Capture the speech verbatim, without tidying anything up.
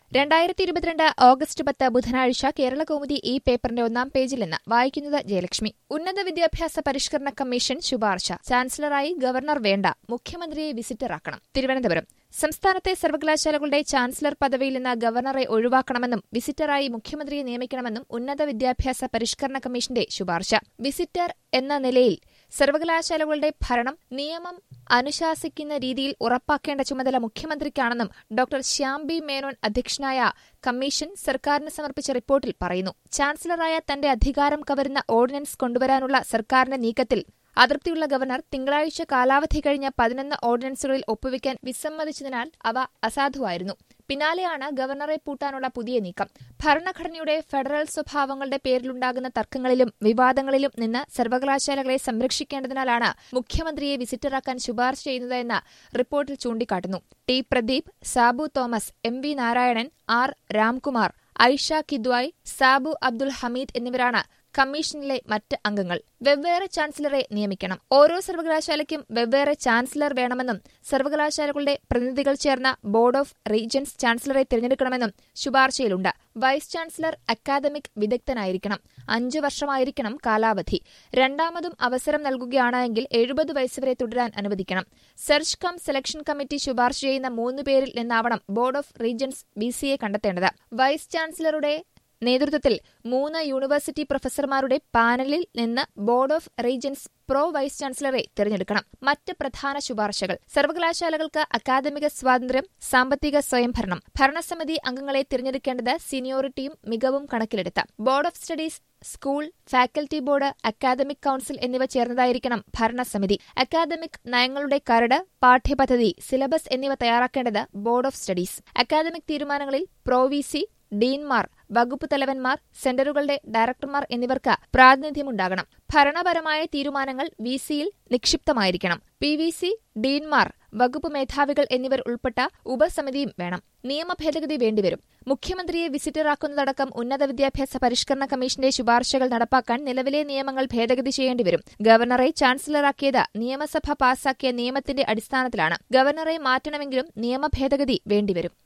രണ്ടായിരത്തി ഇരുപത്തിരണ്ട് ഓഗസ്റ്റ് പത്ത് ബുധനാഴ്ച കേരളകൗമുദി ഈ പേപ്പറിന്റെ ഒന്നാം പേജിൽ നിന്ന് വായിക്കുന്നത് ജയലക്ഷ്മി. ഉന്നത വിദ്യാഭ്യാസ പരിഷ്കരണ കമ്മീഷൻ ശുപാർശ. ചാൻസലറായി ഗവർണർ വേണ്ട, മുഖ്യമന്ത്രിയെ വിസിറ്ററാക്കണം. തിരുവനന്തപുരം. സംസ്ഥാനത്തെ സർവകലാശാലകളുടെ ചാൻസലർ പദവിയിൽ നിന്ന് ഗവർണറെ ഒഴിവാക്കണമെന്നും വിസിറ്ററായി മുഖ്യമന്ത്രിയെ നിയമിക്കണമെന്നും ഉന്നത വിദ്യാഭ്യാസ പരിഷ്കരണ കമ്മീഷന്റെ ശുപാർശ. വിസിറ്റർ എന്ന നിലയിൽ സർവകലാശാലകളുടെ ഭരണം നിയമം അനുശാസിക്കുന്ന രീതിയിൽ ഉറപ്പാക്കേണ്ട ചുമതല മുഖ്യമന്ത്രിക്കാണെന്നും ഡോക്ടർ ശ്യാം ബി മേനോൻ അധ്യക്ഷനായ കമ്മീഷൻ സർക്കാരിന് സമർപ്പിച്ച റിപ്പോർട്ടിൽ പറയുന്നു. ചാൻസലറായ തന്റെ അധികാരം കവരുന്ന ഓർഡിനൻസ് കൊണ്ടുവരാനുള്ള സർക്കാരിന്റെ നീക്കത്തിൽ അതൃപ്തിയുള്ള ഗവർണർ തിങ്കളാഴ്ച കാലാവധി കഴിഞ്ഞ പതിനൊന്ന് ഓർഡിനൻസുകളിൽ ഒപ്പുവെക്കാൻ വിസമ്മതിച്ചതിനാൽ അവ അസാധുവായിരുന്നു. പിന്നാലെയാണ് ഗവർണറെ പൂട്ടാനുള്ള പുതിയ നീക്കം. ഭരണഘടനയുടെ ഫെഡറൽ സ്വഭാവങ്ങളുടെ പേരിലുണ്ടാകുന്ന തർക്കങ്ങളിലും വിവാദങ്ങളിലും നിന്ന് സർവകലാശാലകളെ സംരക്ഷിക്കേണ്ടതിനാലാണ് മുഖ്യമന്ത്രിയെ വിസിറ്ററാക്കാൻ ശുപാർശ ചെയ്യുന്നതെന്ന് റിപ്പോർട്ടിൽ ചൂണ്ടിക്കാട്ടുന്നു. T Pradeep, Sabu Thomas, M V Narayanan, R Ramkumar, Aisha Kidwai, Sabu Abdul Hameed എന്നിവരാണ് കമ്മീഷനിലെ മറ്റ് അംഗങ്ങൾ. വെവ്വേറെ ചാൻസലറെ നിയമിക്കണം. ഓരോ സർവകലാശാലയ്ക്കും വെവ്വേറെ ചാൻസലർ വേണമെന്നും സർവകലാശാലകളുടെ പ്രതിനിധികൾ ചേർന്ന ബോർഡ് ഓഫ് റീജൻസ് ചാൻസലറെ തിരഞ്ഞെടുക്കണമെന്നും ശുപാർശയിലുണ്ട്. വൈസ് ചാൻസലർ അക്കാദമിക് വിദഗ്ധനായിരിക്കണം. അഞ്ചു വർഷമായിരിക്കണം കാലാവധി. രണ്ടാമതും അവസരം നൽകുകയാണെങ്കിൽ എഴുപത് വയസ്സുവരെ തുടരാൻ അനുവദിക്കണം. സെർച്ച് കം സെലക്ഷൻ കമ്മിറ്റി ശുപാർശ ചെയ്യുന്ന മൂന്ന് പേരിൽ നിന്നാവണം ബോർഡ് ഓഫ് റീജൻസ് ബി സിയെ കണ്ടെത്തേണ്ടത്. വൈസ് ചാൻസലറുടെ നേതൃത്വത്തിൽ മൂന്ന് യൂണിവേഴ്സിറ്റി പ്രൊഫസർമാരുടെ പാനലിൽ നിന്ന് board of regents pro vice ചാൻസലറെ തിരഞ്ഞെടുക്കണം. മറ്റ് പ്രധാന ശുപാർശകൾ: സർവകലാശാലകൾക്ക് അക്കാദമിക സ്വാതന്ത്ര്യം, സാമ്പത്തിക സ്വയംഭരണം. ഭരണസമിതി അംഗങ്ങളെ തിരഞ്ഞെടുക്കേണ്ടത് സീനിയോറിറ്റിയും മികവും കണക്കിലെടുത്ത്. Board of studies, school, faculty board, academic council എന്നിവ ചേർന്നതായിരിക്കണം ഭരണസമിതി. അക്കാദമിക് നയങ്ങളുടെ കരട്, പാഠ്യപദ്ധതി, സിലബസ് എന്നിവ തയ്യാറാക്കേണ്ടത് ബോർഡ് ഓഫ് സ്റ്റഡീസ്. അക്കാദമിക് തീരുമാനങ്ങളിൽ പ്രൊവിസി, ഡീൻമാർ, വകുപ്പ് തലവന്മാർ, സെന്ററുകളുടെ ഡയറക്ടർമാർ എന്നിവർക്ക് പ്രാതിനിധ്യമുണ്ടാകണം. ഭരണപരമായ തീരുമാനങ്ങൾ വി സിയിൽ നിക്ഷിപ്തമായിരിക്കണം. പി വി സി, ഡീൻമാർ, വകുപ്പ് മേധാവികൾ എന്നിവർ ഉൾപ്പെട്ട ഉപസമിതിയും വേണം. നിയമഭേദഗതി വേണ്ടിവരും. മുഖ്യമന്ത്രിയെ വിസിറ്ററാക്കുന്നതടക്കം ഉന്നത വിദ്യാഭ്യാസ പരിഷ്കരണ കമ്മീഷന്റെ ശുപാർശകൾ നടപ്പാക്കാൻ നിലവിലെ നിയമങ്ങൾ ഭേദഗതി ചെയ്യേണ്ടിവരും. ഗവർണറെ ചാൻസലറാക്കിയത് നിയമസഭ പാസാക്കിയ നിയമത്തിന്റെ അടിസ്ഥാനത്തിലാണ്. ഗവർണറെ മാറ്റണമെങ്കിലും നിയമഭേദഗതി വേണ്ടിവരും.